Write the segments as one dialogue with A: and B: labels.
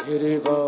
A: गिरिवा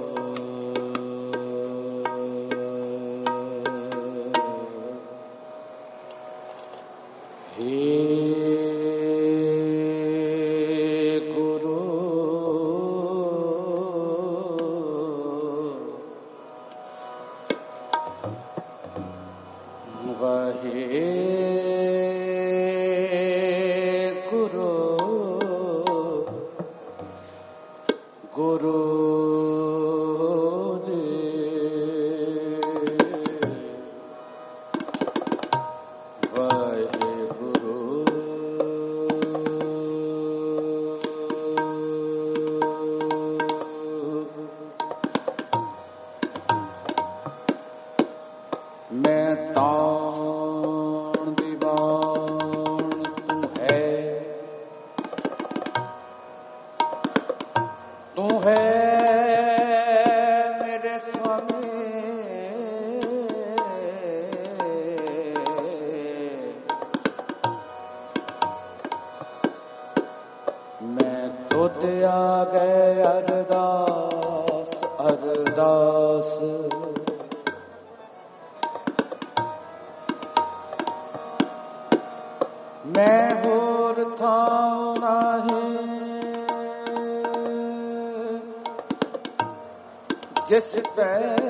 A: जिस पे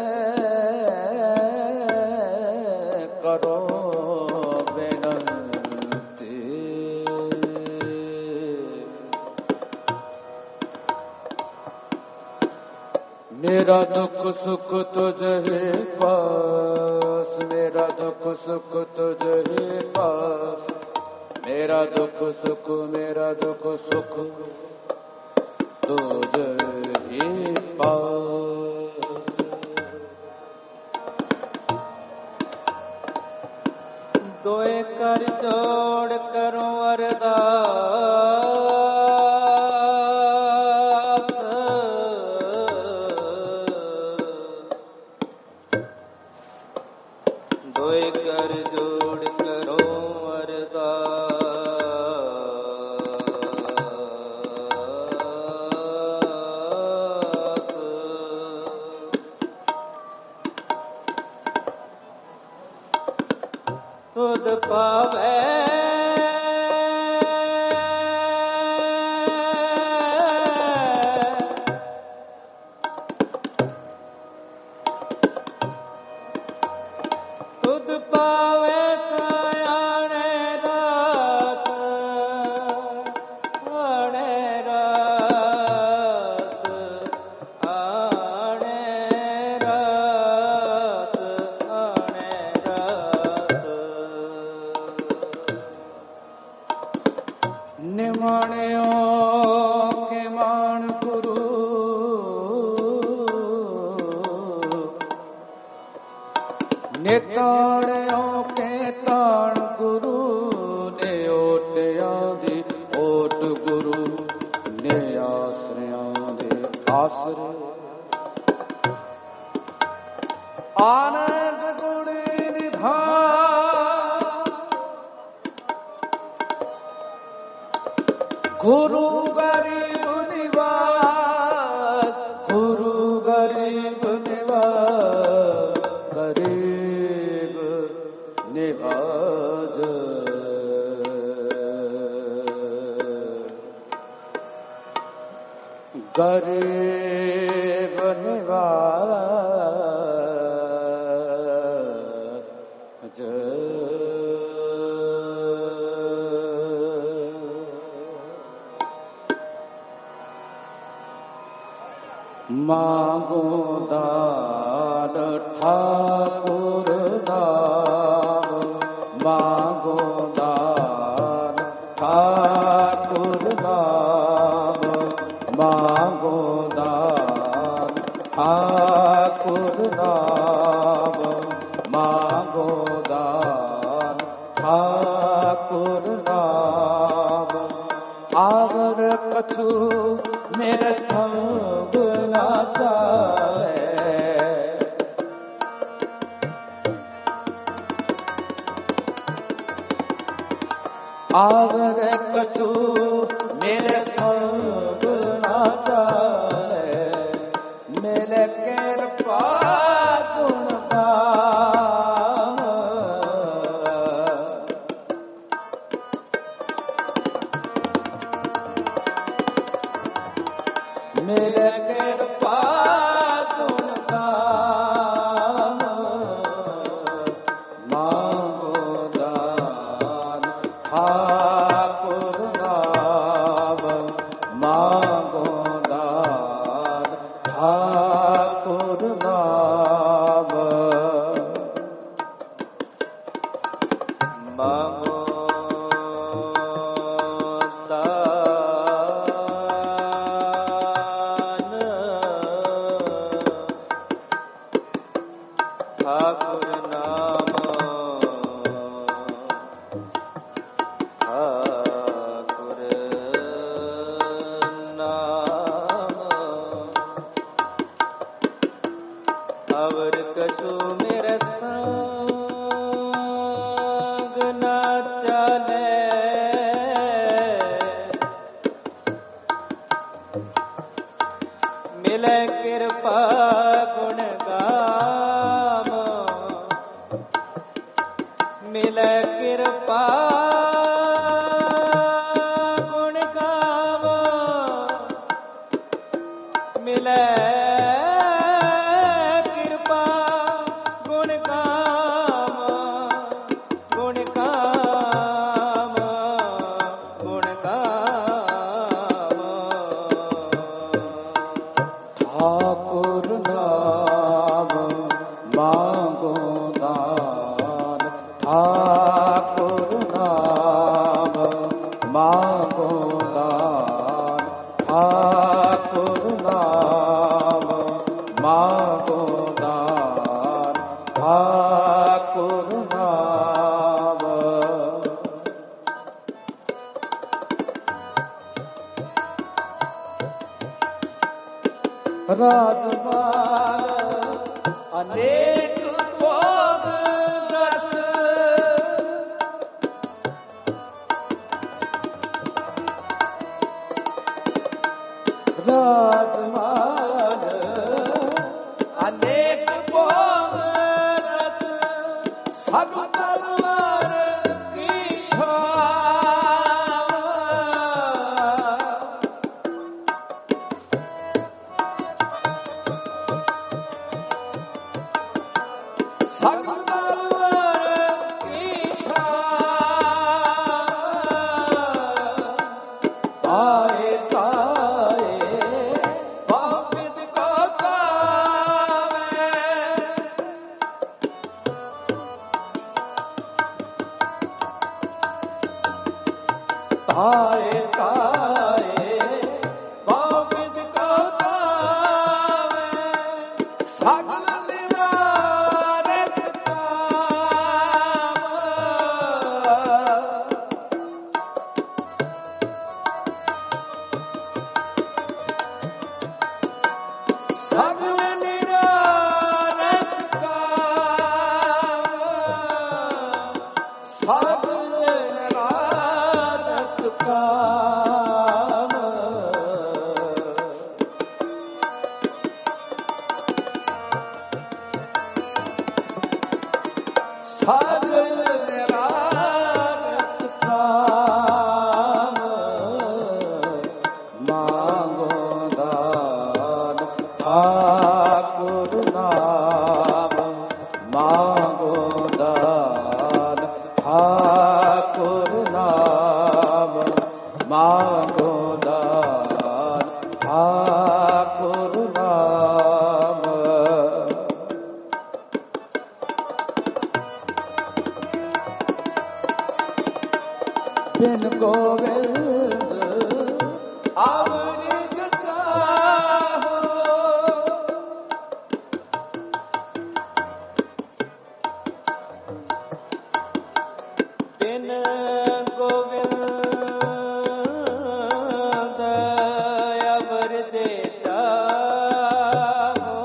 A: करो बेनती, मेरा दुख सुख तुझे पास, मेरा दुख सुख तुझे पास, मेरा दुख सुख तुझे पास।
B: दोए कर जोड़ करो अरदास, दोए कर जोड़ करो अरदास। तुध पावे तुध पावे कायाने रात, आने रात, आने रात, आने रात।
A: निमाणियों के मान गुरु, निताणियों के ताण गुरु, ने ओटियां दी ओट गुरु, ने आसरियां दे आसरे। आनंद गुणी निधान गुरु गरीब निवास, गुरु गरीब निवास, गरीब निवास। गरीब निवास। मांगो दान ठाकुर नाम, मांगो दान ठाकुर नाम, मांगो दान ठाकुर नाम, मांगो दान ठाकुर नाम। आवर कछु मेरे संग ना चाहे, आवर कछु मेरे संग ना चाहे, ਕਿਰਪਾ ਗੁਣ ਗਾਮ ਮਿਲ ਕਿਰਪਾ ਗੁਣ ਗਾਮ ਮਾਂਗੋ ਦਾਨ ਠਾਕੁਰ ਨਾਮ ਮਾਂਗੋ ਦਾਨ ਠਾਕੁਰ ਨਾਮ
B: ਮਾਂਗੋ ਠਾਕੁਰ ਨਾਮ ਠਾਕੁਰ ਨਾਮ ਅਵਰ ਕਛੂ ਮੇਰੇ ਸੰਗ ਨਾ ਚਲੇ ਮਿਲੇ ਕਿਰਪਾ ਗੁਣ ਗਾਮ ਮਿਲੇ ਕਿਰਪਾ ਗੁਣ ਗਾਮ ਮਿਲੇ ਕਿਰਪਾ ਗੁਣ ਗਾਮ ਗੁਣ ਗਾਮ ਗੁਣ ਗਾਮ
A: ਠਾਕੁਰ ਨਾਮ ਮਾਂਗੋ ਦਾਨ ਠਾਕੁਰ ਨਾਮ ਮਾਂਗੋ ਦਾਨ ਠਾਕੁਰ ਨਾਮ ਮਾਂਗੋ ਦਾਨ ਠਾਕੁਰ ਨਾਮ ਰਾਜਮਾਲ ਅਨੇਕ ਭੋਗ ਰਸ ਰਾਜਮਾਲ ਅਨੇਕ ਭੋਗ ਰਸ ਸਭ ਤਲਵਾਰ ਕੀ ਛਾਵ ਸਭ ਤਲਵਾਰ ਕੀ ਛਾਵ ਆਏ ਤਾਏ ਬਾਪਿਤ ਕੋ ਤਾਵੇ ਤਾਏ ਤਾਏ ਬਾਪਿਤ ਕੋ ਤਾਵੇ ਸਗਲ ਨਿਵਾਰਤ ਕਾਮ ਸਗਲ ਨਿਵਾਰਤ ਕਾਮ ਸਗਲ ਨਿਵਾਰਤ ਕਾਮ ਸਗਲ ਨਿਵਾਰਤ ਕਾਮ ਮਾਂਗੋ ਦਾਨ ਠਾਕੁਰ ਨਾਮ ਮਾਂਗੋ ਦਾਨ ਠਾਕੁਰ ਨਾਮ ਮਾਂਗੋ ਦਾਨ ਠਾਕੁਰ ਨਾਮ ਬਿਨ ਗੋਵਿੰਦ ਆਵਰਿਗ ਕਾਹੋ
B: ਬਿਨ ਗੋਵਿੰਦ ਅਵਰ ਦੇ ਚਾਹੋ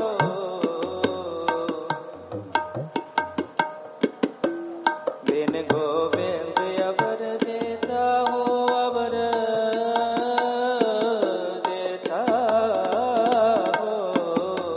B: ਬਿਨ ਗੋਵਿੰਦ ਅਵਰ ਦੇ ਚਾਹੋ ਅਵਰ ਦੇ ਚਾਹੋ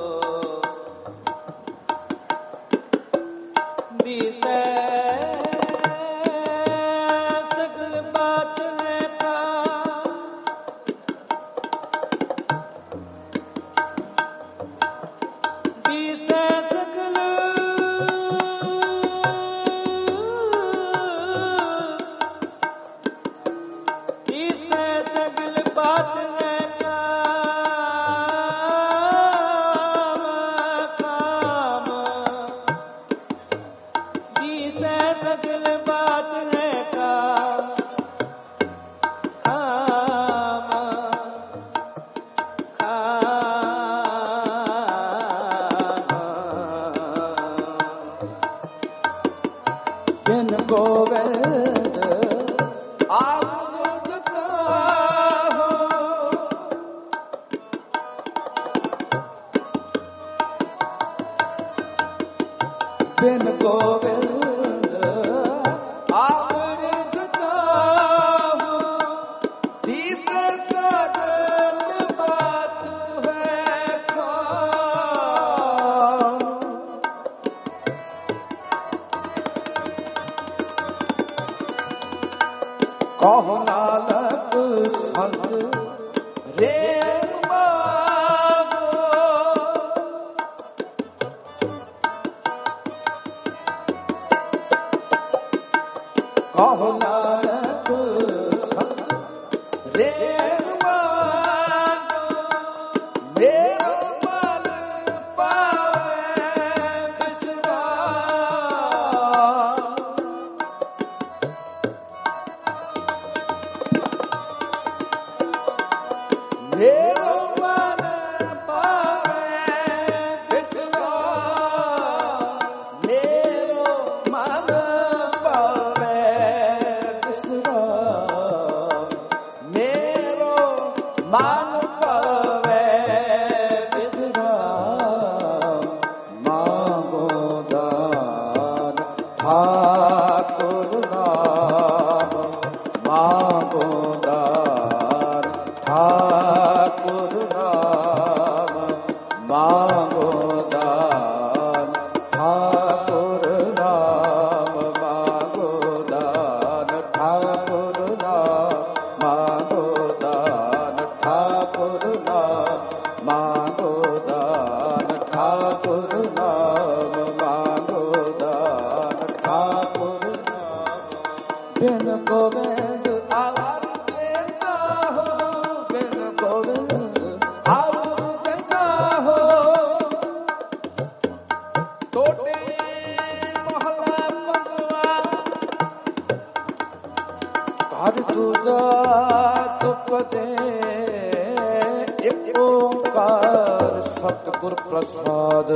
B: सगल बात है काम
A: बिन गोविंद आबुद काहू बिन गोविंद आबुद काहू तीसर सगल बात है खाम कहो नानक संत रे मागो कहो नानक संत रे मागो मेरो मन पावे विश्राम मेरो मन पावे विश्राम मेरो मन पावे विश्राम मेरो मन पावे विश्राम मांगो दान ठाकुर नाम मांगो दान ठाकुर नाम मांगो दान ठाकुर नाम मांगो दान ठाकुर नाम मांगो दान ठाकुर नाम मांगो दान ठाकुर नाम मांगो दान ठाकुर नाम बिन गोविंद आवाज देता हो बिन गोविंद आवाज देता हो टोटे महला पंगवा घर तुझा चुप दे एक ओंकार सतगुर प्रसाद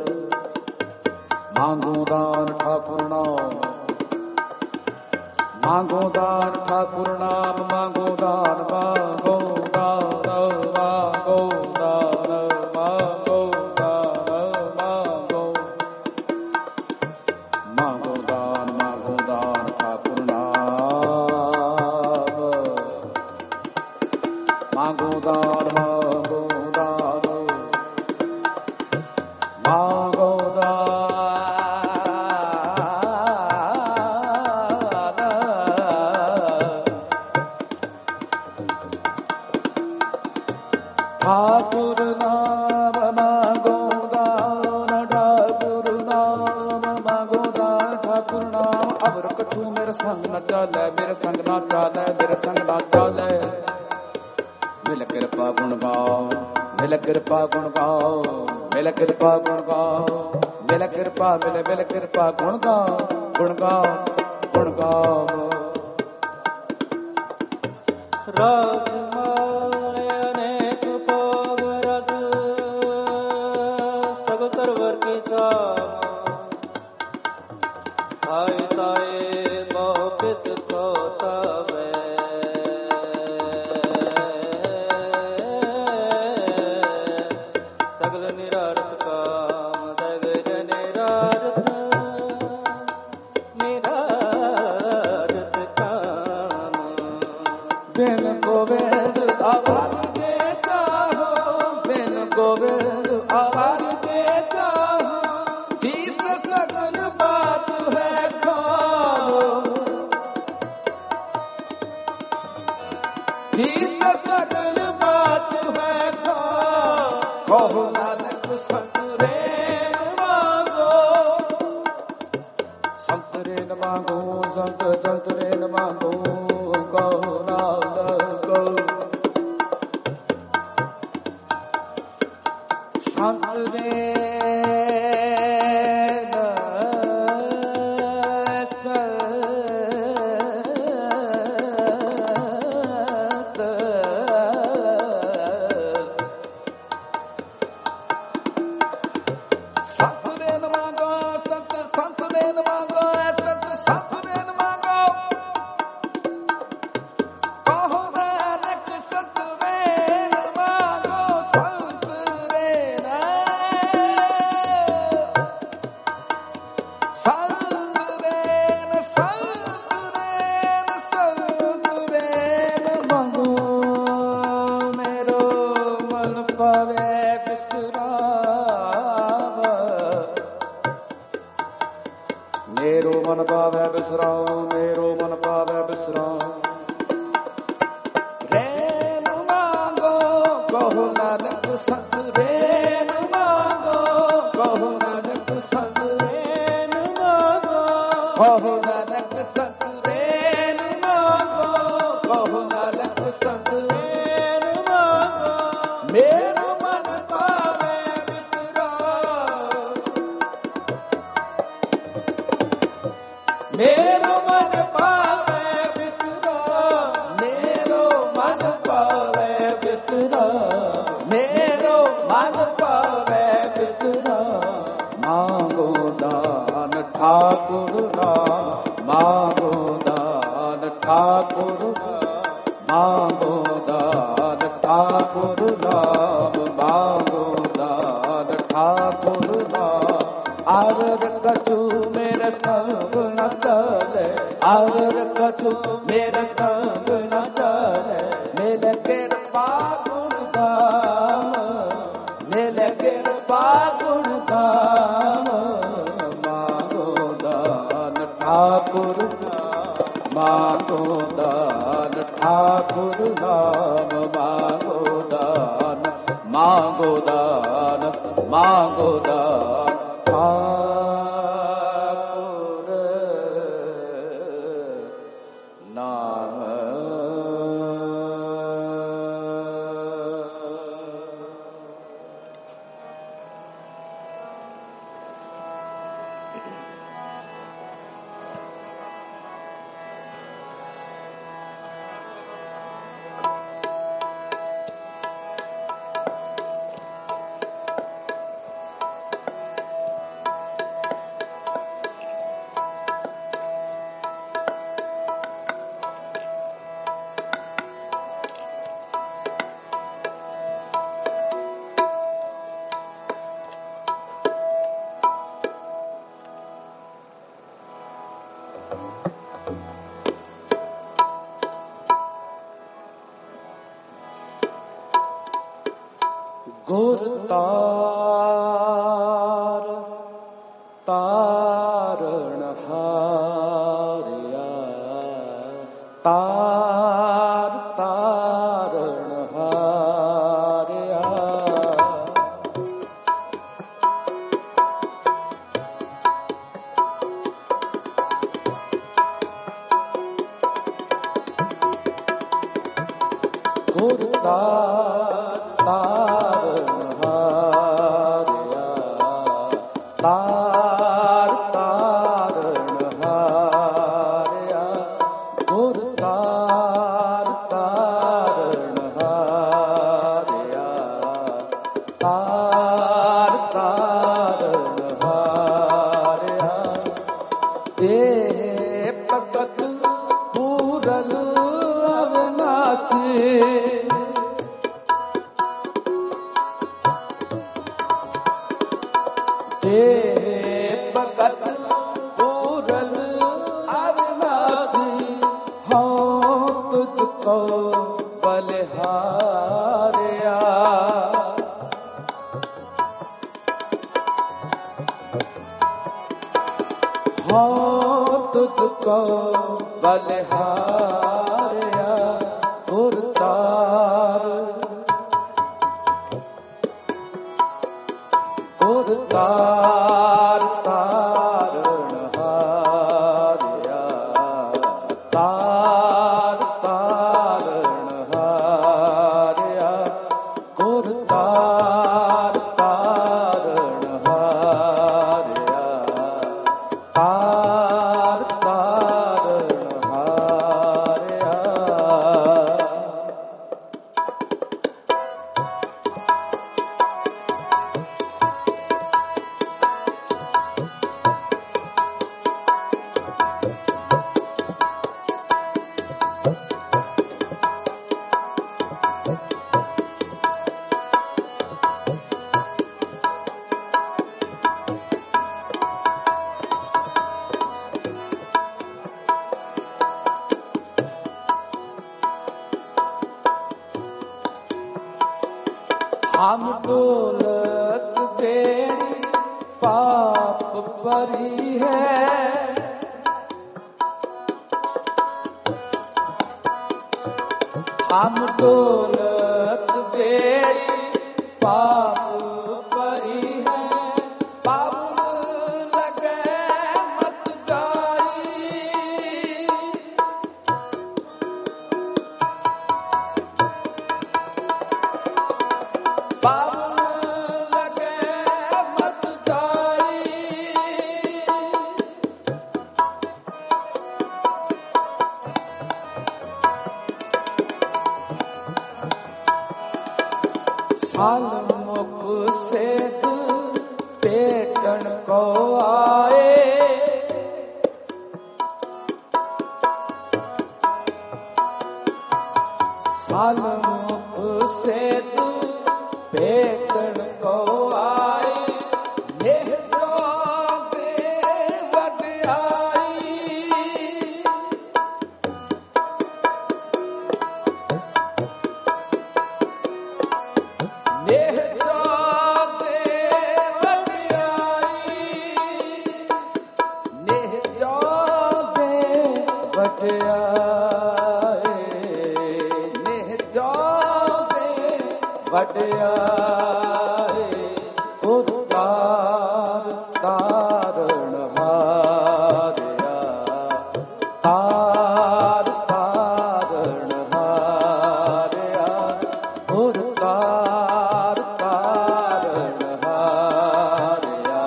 A: मांगो दान ठाकुर नाम मांगो दान ठाकुर नाम मांगो दान मांगो दान मांगो दान मांगो दान मांगो मांगो दान ठाकुर नाम मांगो दान मांगो दान मांगो ठाकुर नाम मांगो दान ठाकुर नाम मांगो दान ठाकुर नाम अवर कछु मेरे संग न चाले मेरे संग ना चाले मेरे संग ना चाले मिल कृपा गुण गाओ मिल कृपा गुण गाओ मिल कृपा गुण गाओ मिल कृपा मिल कृपा गुण गाओ गुण गाओ गुण गाओ
B: राजमाया अनेक भोग रस सगतर वर की आय ताए मोहित को तवे सगल निरारत काम सगल निरारत काम
A: बिन गोविंद आवाज देता हो बिन गोविंद आवाज देता हो तीस सगल बात है खाम तीस सगल बात है खाम कहो नानक संत रे मांगो संत रे मांगो संत संत रे मांगो कहो नानक संत रे नानक सतवेन मांगो, कहो नानक सतवेन मांगो, मेरा मन पावे विश्राम, मेरो मन पावे विश्राम, मेरो मन पावे विश्राम, मेरो मन पावे विश्राम। मांगो दान ठाकुर राम, मांगो दान ठाकुर, मांगो दान ठाकुर राम, मांगो दान ठाकुर राम। आवर कछु मेरे संग न चले, आवर कछु मेरे संग न चले, मिले कृपा गुण धाम, मिले कृपा गुण धाम। मांगो दान ठाकुर, मांगो दान ठाकुर नाम, मांगो दान, मांगो दान, मांगो दान ठाकुर नाम। गुर तार तारण हारिया, तार तारण हारिया। गुर तार तारण हारिया, तार तारण हारिया। गुर तार तारण हारिया, तार तारण हारिया। देह भगत पूरन अविनाशी, भगत पूरन अविनाशी। हो तुझको बलिहारिया, हो तुझको बलिहारिया। गुर तार, गुर तार तारण हारिया, तार तारण हारिया। गुर तार तारण हारिया, तार तारण हारिया। हम बोलत तेरी पाप परी है, हम बोलत तेरी पाप परी है। पाप लगे मत जाई, साल मुख से पेटन को आए, साल मुख से पेटन को आए, नेह जोगे वड्याई, नेह जोगे वड्याई, नेह जोगे वड्याई, नेह जोगे वड्याई, उतार तारण हारिया, तार तारण हारिया, उतार तारण हारिया,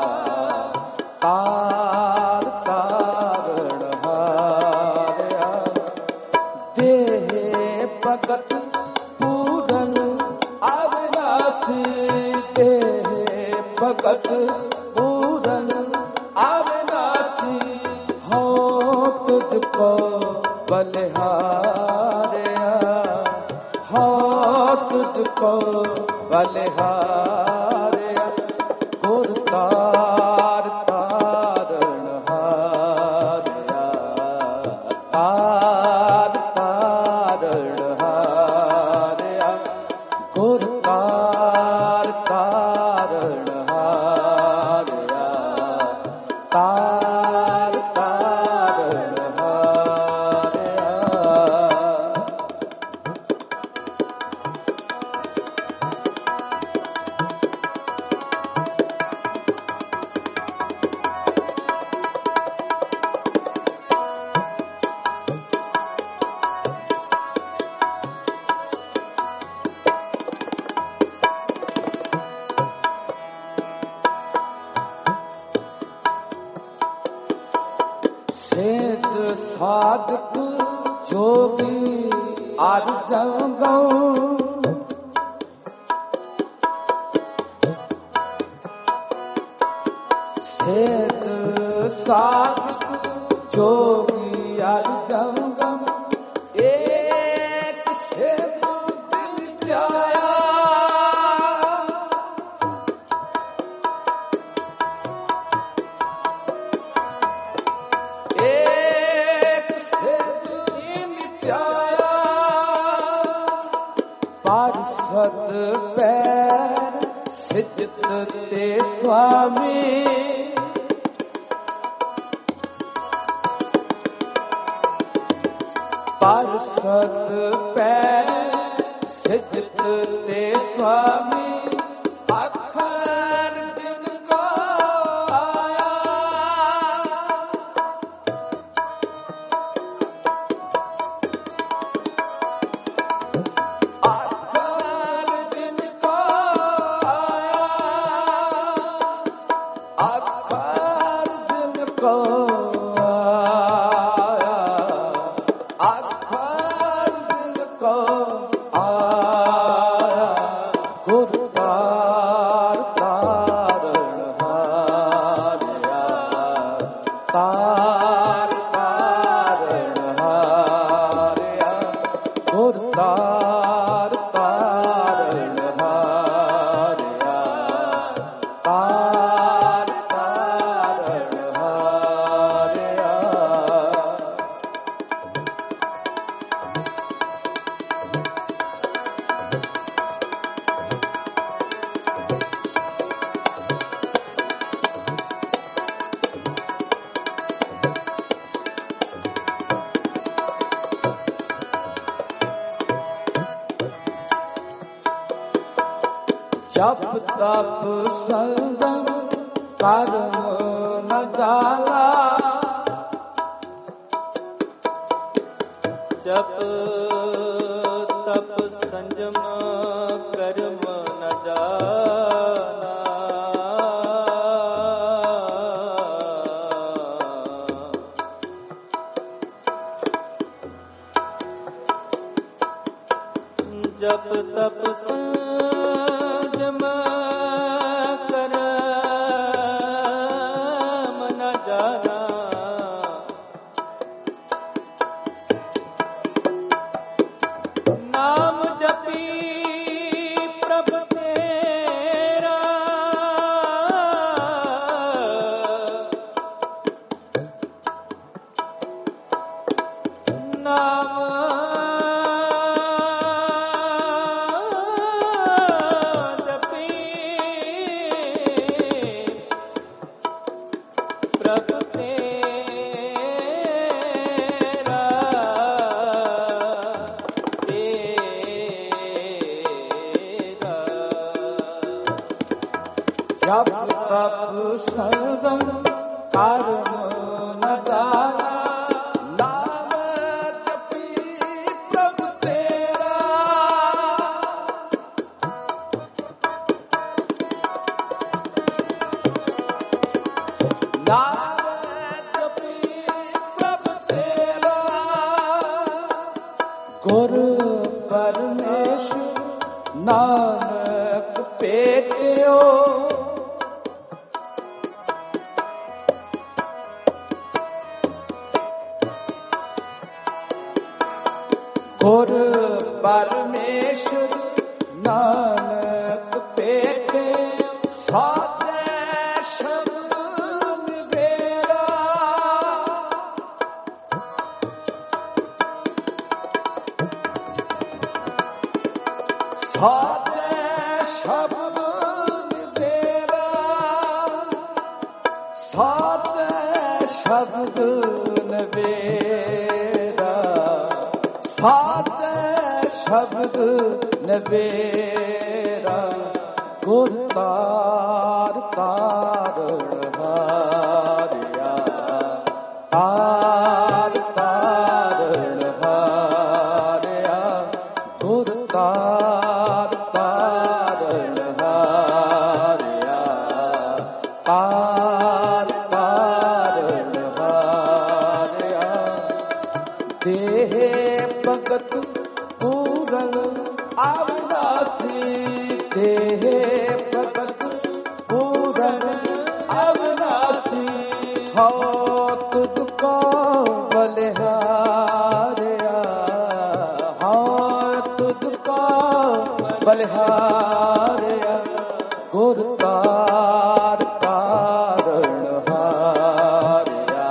A: तार तारण हारिया, देहे भगत पूरन अविनाशी, देहे भगत पूरन अविनाशी, हो तुझको बलिहारिया, हो तुझको बलिहारिया, गुरतार तारण हारिया, तार तारण हारिया, गुरतार तारण हारिया, तार तारण हारिया। सेत साधक जोगी आर जंगम, सेत साधक जोगी आर जंगम, एक सेत दिन जाया, एक सेत दिन जाया, पार्षद पैर सिजत ते स्वामी, पार्षद पैर सिजत ते स्वामी, अखर दिन को आया, अखर दिन को आया, अखर दिन को आया, अखर दिन को आया, गुरतार तारण हारिया, तार तारण हारिया, गुरतार तारण हारिया, तार तारण हारिया। जप तप संगम कर्म न जाला,
B: जप तप संयम कर्म न जाना, जप तप संयम संजम करम न जाना। नाम जपी प्रभु तेरा, नाम जपी प्रभु तेरा, तेरा।
A: जप तप संगम कर्म न जाना। नाम जपी प्रभु तेरा, नाम जपी प्रभु तेरा। गुरु परमेश्वर नानक पेटियो, गुरु परमेश्वर नानक पेटे। साचे शब्द निबेरा, साचे शब्द निबेरा, साचे शब्द निबेरा, साचे शब्द निबेरा। गुर तार तारण हारिया, तार तारण हारिया। गुर तार तारण हारिया, तार तारण हारिया। देह भगत पूरन अविनाशी, देह भगत पूरन अविनाशी। हो तुझको बलिहारिया, हो तुझको बलिहारिया। गुर तार तारण हारिया,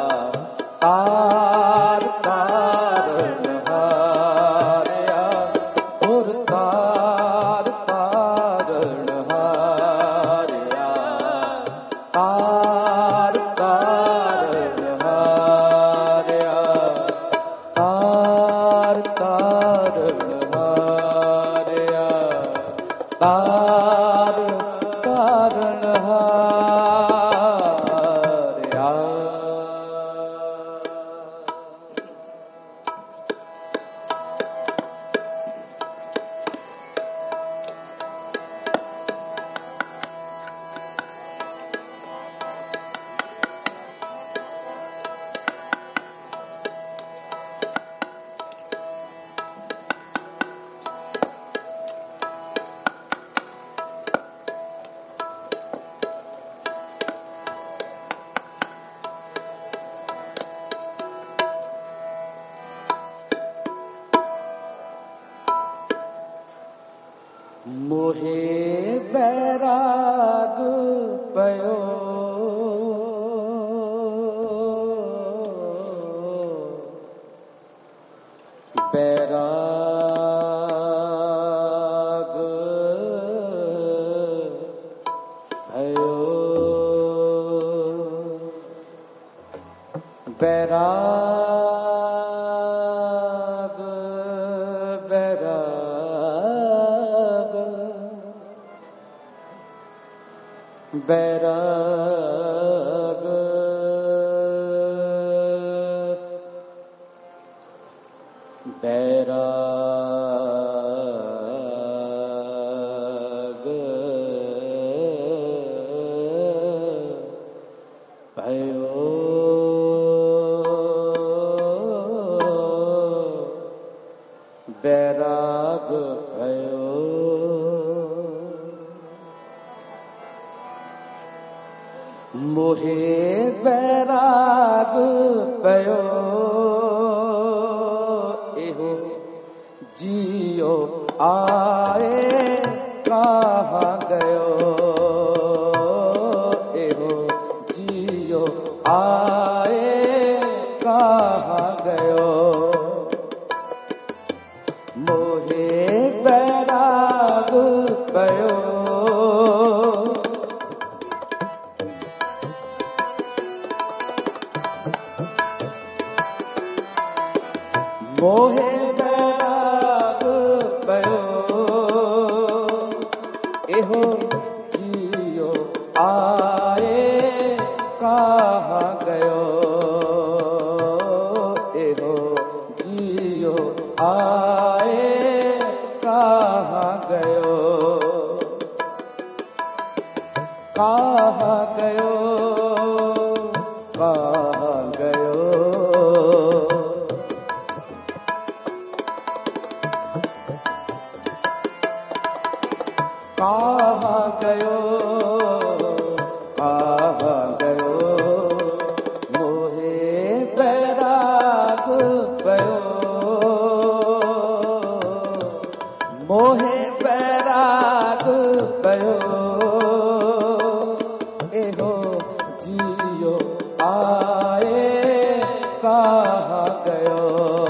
A: तार तारण हारिया। गुर तार तारण हारिया, तार तारण हारिया, तार तारण हारिया, तार तारण हारिया। मोहे बैराग पयो, बैराग भयो, बैराग बैराग बैराग बैराग भयो बैराग भयो मोहे बैराग पयो एहो जियो आए कहाँ गयो एहो जियो आए कहाँ गयो मोहे बैराग पयो मोहे बैराग पयो एहो जियो आए कहाँ गयो एहो जियो आए कहाँ गयो कहाँ गयो कहाँ गयो कहाँ गयो कहाँ गयो मोहे बैराग पयो मोहे बैराग पयो एहो जियो आए कहाँ गयो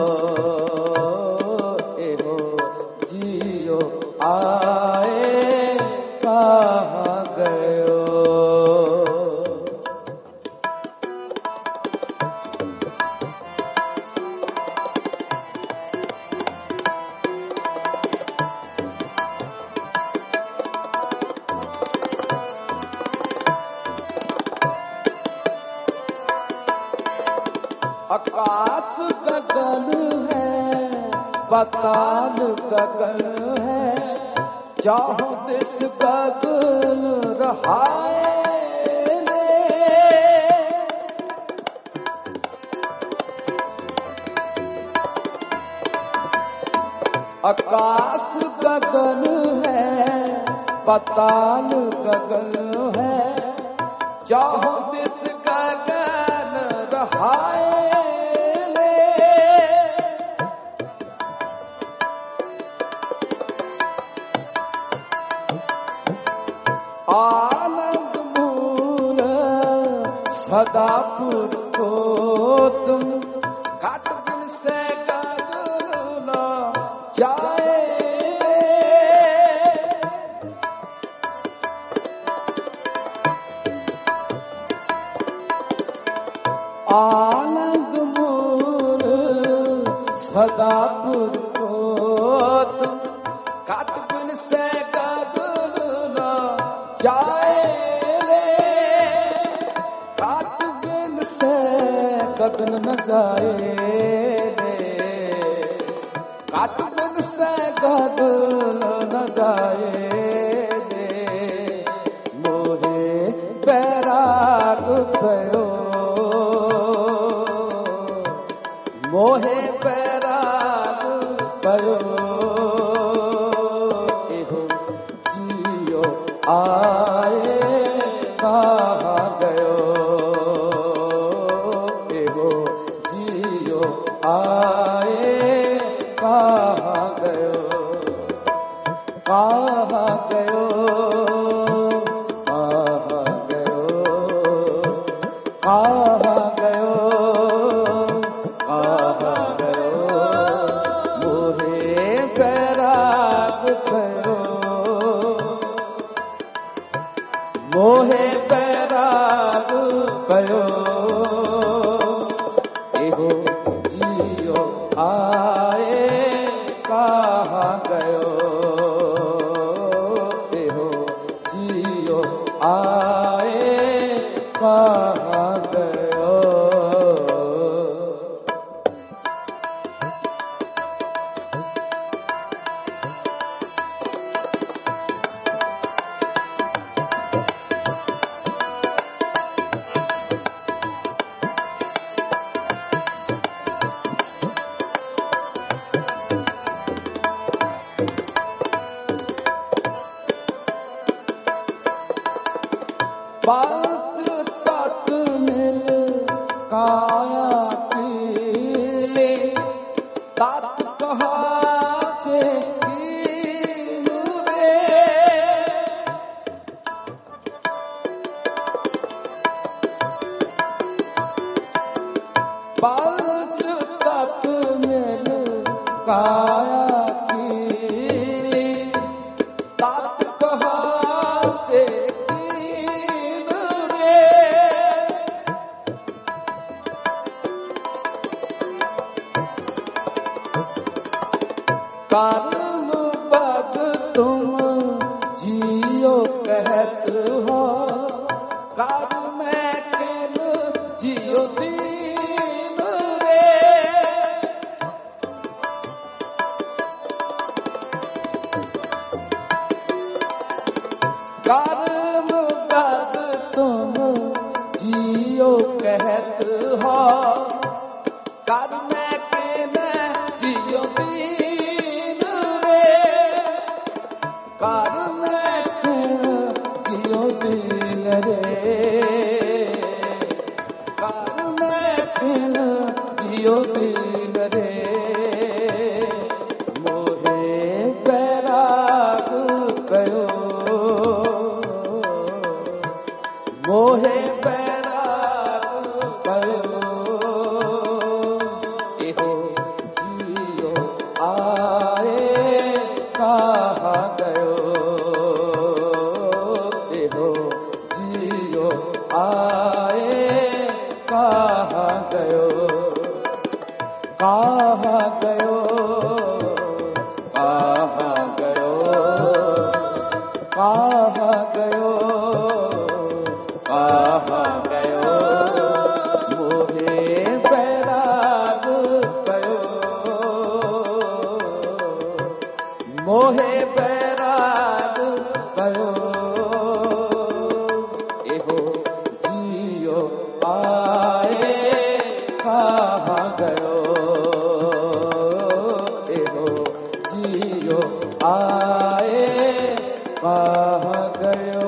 A: एहो जियो आए कहाँ गयो आकाश गगन है पाताल गगन है चाहो दिस गगन रहाए आकाश गगन है पाताल गगन है चाहो दिस गगन रहाए आनंद मूल सदा पुरुषोत्तम घाट बिन से गगन न जाए आनंद मूल सदा पुरुषोत्तम घाट बिन से गगन न जाए रे घाट बिन से गगन न जाए रे घाट बिन से गगन न जाए रे मोहे बैराग पयो मोहे बैराग पयो एहो जियो आए कहाँ गयो एहो जियो आए कहाँ गयो कहाँ गयो कहाँ गयो कहाँ गयो कहाँ गयो मोहे बैराग पयो मोहे बैराग पयो एहो जियो आए कहाँ गयो एहो जियो आए कहाँ गयो काया कीली तात कहाते कीन रे कर्म बद तुम जियो कहत हो कर्म केन जियो दीन रे कर्म बद तुम जियो कहत हो कर्म केन जियो दीन रे कर्म केन जियो दीन रे कर्म केन जियो दीन रे मोहे बैराग कयो मोहे बैराग कयो एहो जियो आए कहा गयो एहो जियो आए कहा गयो कहा गयो कहा गयो कहा गयो कहा गयो मोहे बैराग कयो मोहे बैराग कयो एहो जियो आए कहा गयो एहो जियो आए कहा गयो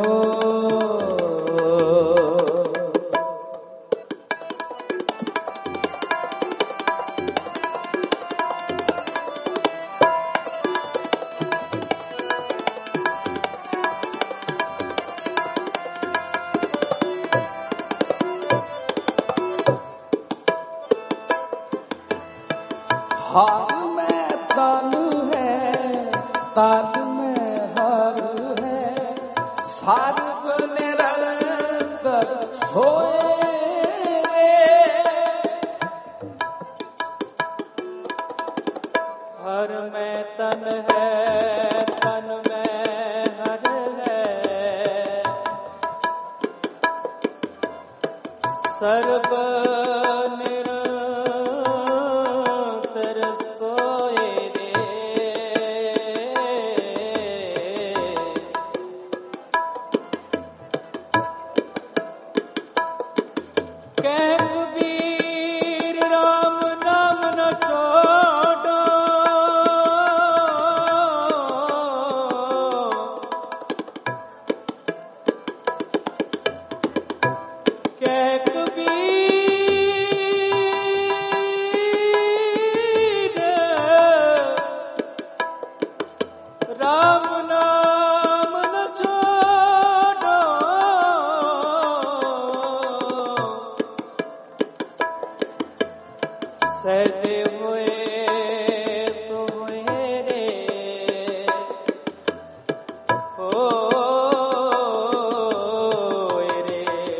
A: हार में तन है तन में हर है सर्व निरंतर सोए रे
B: हर में तन है तन में हर है सर्व निरंतर सोए रे कह कबीर राम नाम न छोड़ो कह कबीर राम नाम न छोड़ो सहते हुए तो हुए रे हो रे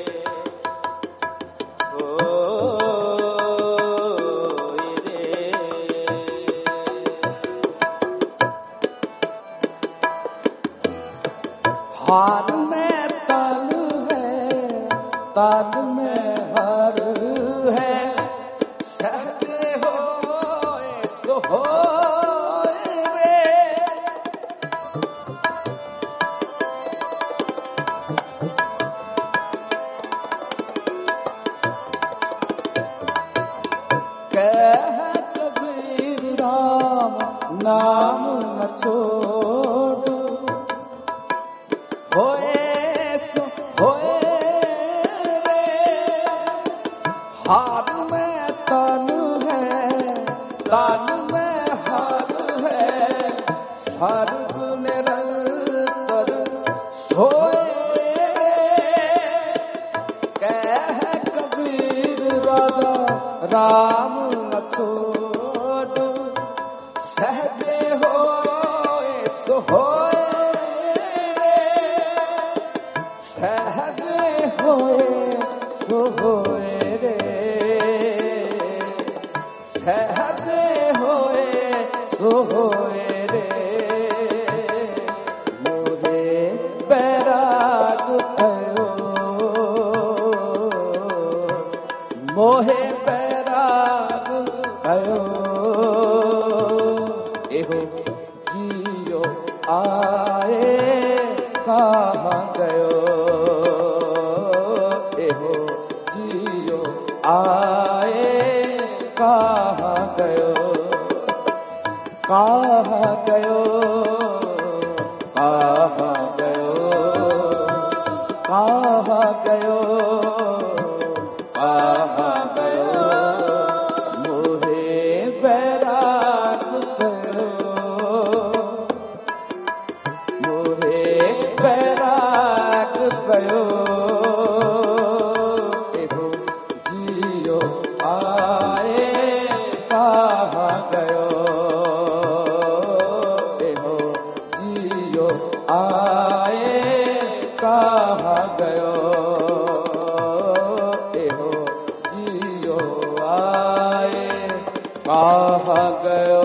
A: हार में तन है तन में हर है सहते होए सो होए रे कह कबीर राम नाम न छोड़ होए सो होए रे हार में तन है तन में हर है सर्व निरंतर सोए कह कबीर राजा राम न छोड़ हरदे होए सो होए रे मोहे बैराग भयो मोहे बैराग भयो एहो जियो आए कहाँ गयो एहो जियो आए कहाँ गयो कहाँ गयो कहाँ गयो कहाँ गयो कहाँ गयो मोहे बैराग भयो मोहे बैराग भयो एहो जियो आए कहाँ गयो एहो जियो आए कहाँ गयो एहो जियो आए कहाँ गयो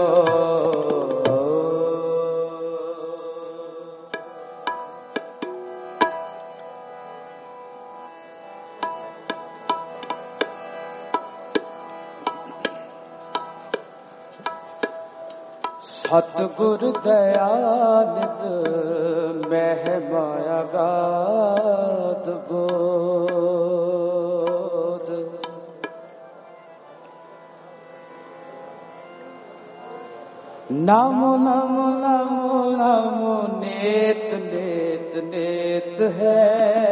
A: सतगुर दयानिध मह माया गात बोध नमो नमो नमो नमो नेत नेत नेत है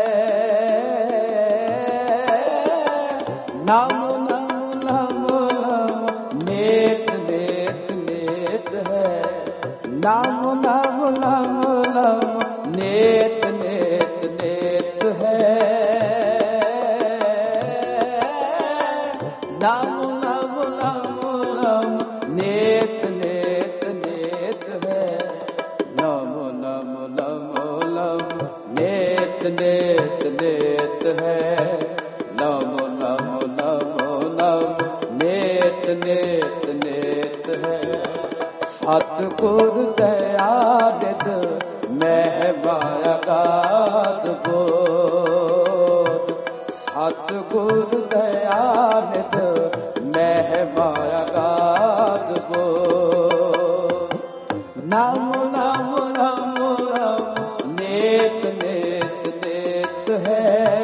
A: नमो नमो नमो नमो नेत नेत नेत है नमो नमो नमो नमो नेत नेत नेत है नमो नमो नमो नमो नेत नेत नेत है नमो नमो नमो नमो नेत नेत नेत है नमो नमो नमो नमो नेत नेत नेत है सतगुर दयानिध मह माया गात बोध सतगुर दयानिध मह माया गात बोध नमो नमो नमो नमो नेत नेत नेत है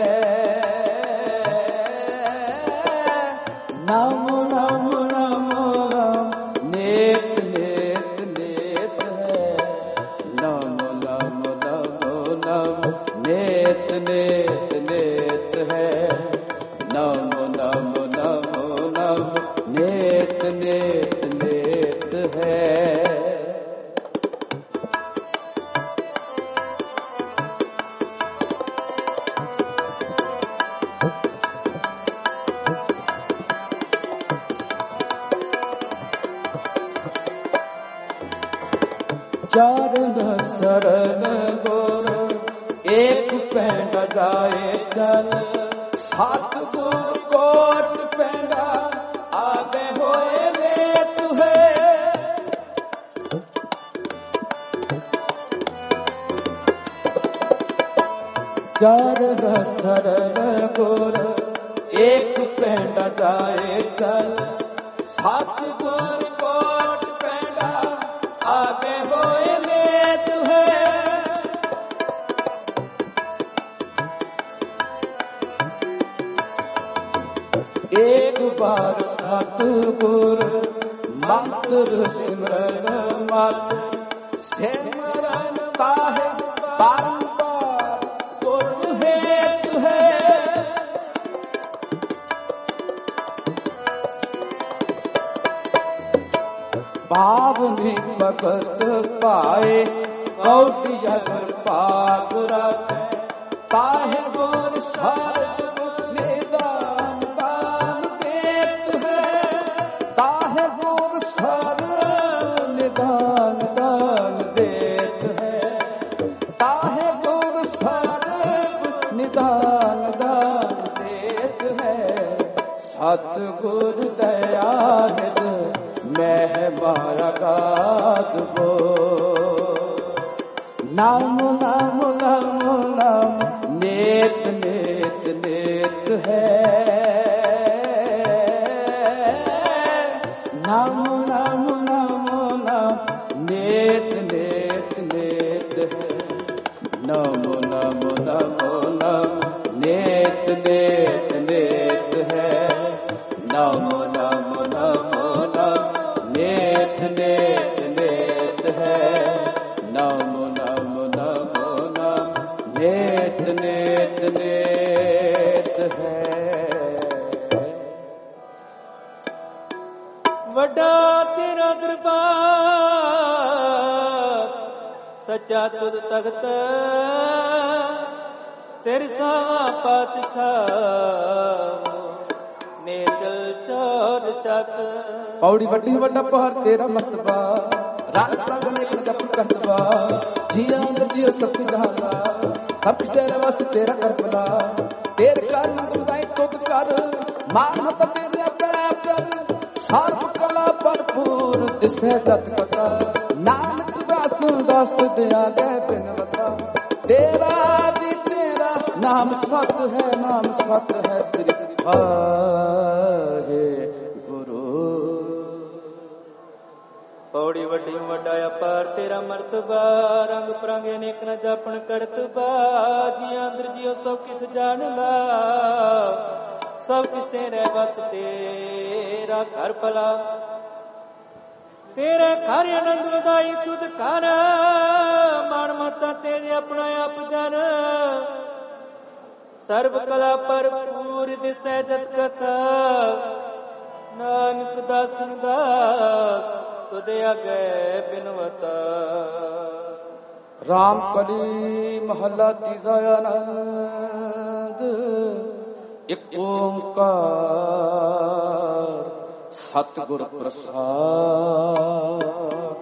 A: नमो नमो नमो नमो नेत नेत नेत है नमो नमो नमो नमो नेत नेत नेत है नमो नमो नमो नमो नेत नेत नेत है चरण शरण गोर एक पैंडा जाए चल सतगुर कोट पैंडा आगे होए ले तुहे चरण शरण गोर एक पैंडा जाए चल सतगुर कोट पैंडा आगे होए ले तुहे एक बार सतगुर मंत्र सिमरन मत सिमरन काहे बारंबार गुर हेतु है पावनी भगत पाए कौटिया घर पाप रखे काहे गुर सर्व निदान दान देत है काहे गुर सर्व निदान दान देत है काहे गुर सर्व निदान दान देत है सतगुर दयानिध माया गाद गो नाम नाम नाम नाम नेत नेत नेत है नाम नाम नाम नाम नेत नेत नेत है नमो नमो नमो नम नेत नेत नेत है नमो नमो नमो नम नेत नेत नेत है नमो नमो नमो नम नेत नेत नेत है।
B: वड्डा तेरा दरबार सच्चा तुद तख्त सिर सावा पातशाह नेतल चोर चक
A: पौड़ी वड्डी वड्डा पहाड़ तेरा मर्तबा राग राग ने जप करतबा जिया अंदर जियो सब जहां सब तेरे वास्ते तेरा करबला तेरे का नंद उदाई तुद कर मान मत तेरे पर सर्व कला भरपूर दिसे जत कथा नानक दास दास दिया गए बिन बता तेरा दी तेरा नाम सत है नाम सत है श्री वाहे गुरु।
B: पौड़ी वड्डी वड्डा अपार तेरा मर्तबा रंग परांगे अनेक न जापन करतबा जिया अंदर जियो सब किस जान ला सब किस तेरे बस तेरा घर भला तेरे घर आनंद वधाई तुद कर मन मता तेरे अपना आप जन सर्व कला भरपूर दिसै जत कथा नानक दासन दास तुद आगे बिनवता।
A: राम कली महला तीजा आनंद एक ओंकार सतगुर प्रसाद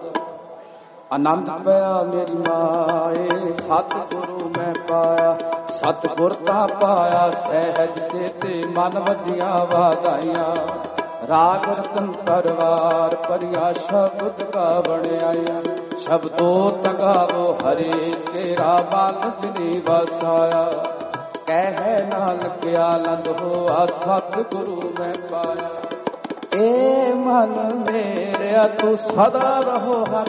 A: आनंद पाया मेरी माए सतगुरु मैं पाया सतगुर ता पाया सहज से ते मन वधिया वाधाइया राग रतन तरवार परिया शब्द का बणियाया शब्दों तगावो हरे तेरा बाल जनी वसाया कह नानक आनंद होआ सतगुरु मैं पाया। ए मन मेरे तू सदा रहो हर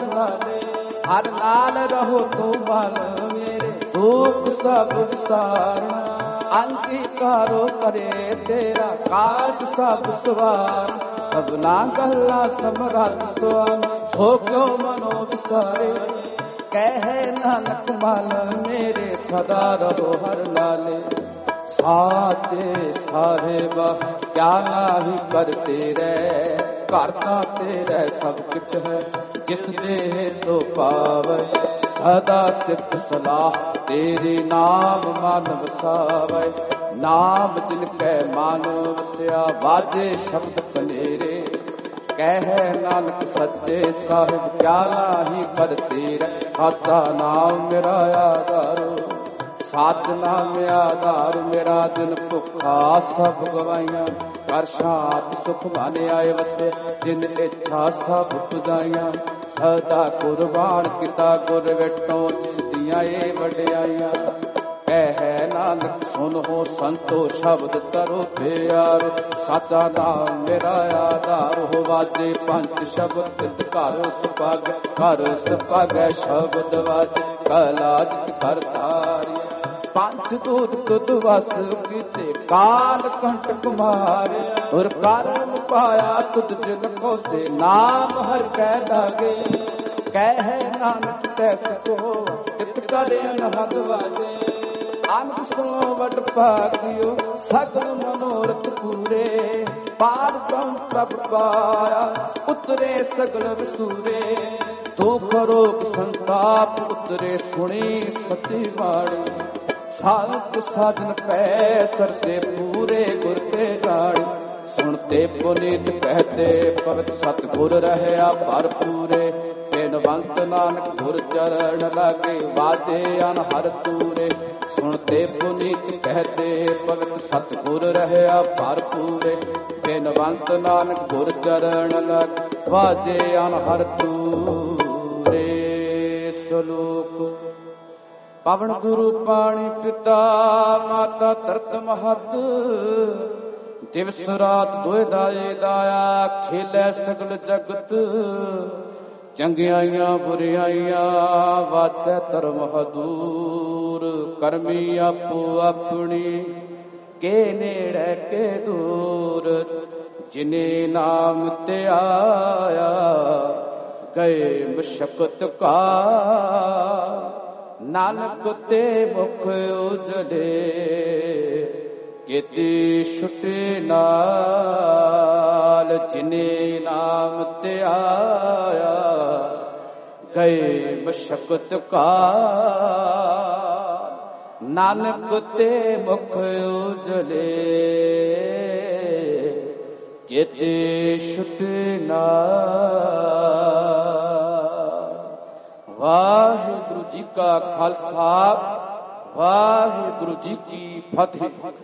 A: नाल रहो तू मन मेरे दुख सब विसारना अंगीकारो करे तेरा काज सब सवार सबना गल्ला समरथ स्वामी हो क्यों मनो विसारे कह नानक मन मेरे सदा रहो हर नाले साचे साहेब क्या नाही करते रह करता तेरे सब कुछ है जिस देह सो पावे सदा सिफ्त सलाह तेरे नाम मन वसावे नाम जिनके मानो वस्या वाजे शब्द कनेरे कह नानक सच्चे साहिब क्या नाही करते रह साचा नाम मेरा आधारो साच नाम आधार मेरा दिन भुखा सब गवाइया कर शांत सुख माने आए वसे जिन इच्छा सब पुजाइया सदा कुर्बान किता गुर वेटों जिस दिया ये वड्याइया कह नानक सुन हो संतो शब्द करो प्यार साचा नाम मेरा आधार हो वाजे पंच शब्द घर सुपग शब्द वाज कलाज करतारी पंच दूध तुद वस कीते काल कंटक मारे और कारण पाया तुद जिन को से नाम हर कह लागे कह नानक तैस को चित करे अनहद वाजे आनंद सो वड भागियो सगल मनोरथ पूरे पार ब्रह्म प्रभ पाया उतरे सगल वसूरे दुख रोग संताप उतरे सुनी सती बाणी साधक साधन पै सर से पूरे गुर के गाड़ी सुनते पुनीत कहते भगत सतगुर रहया भर पूरे बेनवंत नानक गुर चरण लागे वाजे अनहर तूरे सुनते पुनीत कहते भगत सतगुर रहया भर पूरे बेनवंत नानक गुर चरण लागे ਵਾਜੇ ਅਨਹਰ ਤੂਰੇ ਸਲੋਕ। ਪਵਨ ਗੁਰੂ ਪਾਣੀ ਪਿਤਾ ਮਾਤਾ ਧਰਤ ਮਹਤ, ਦਿਵਸ ਰਾਤ ਦੋਇ ਦਾਏ ਦਾਇਆ ਖੇਲੇ ਸਗਲ ਜਗਤ। ਚੰਗਿਆਈਆਂ ਬੁਰਿਆਈਆਂ ਵਾਚੈ ਧਰਮ ਹਦੂਰ, ਕਰਮੀ ਆਪੋ ਆਪਣੀ ਕੇ ਨੇੜੇ ਕੇ ਦੂਰ। ਜਿਨੇ ਨਾਮ ਧਿਆਇਆ ਗਏ ਮਸ਼ਕਤ ਕਾ, ਨਾਨਕ ਤੇ ਮੁਖ ਉਜਲੇ ਕੀਤੀ ਛੁਟੇ ਨਾਲ। ਜਿਨੇ ਨਾਮ ਧਿਆਇਆ ਗਏ ਮਸ਼ਕਤ ਕਾ, ਨਾਨਕ ਤੇ ਮੁਖ ਉਜਲੇ ਕੀਤੀ ਛੁਟੇ ਨਾਲ। ਵਾਹਿਗੁਰੂ ਜੀ ਕਾ ਖਾਲਸਾ, ਵਾਹਿਗੁਰੂ ਜੀ ਕੀ ਫਤਿਹ।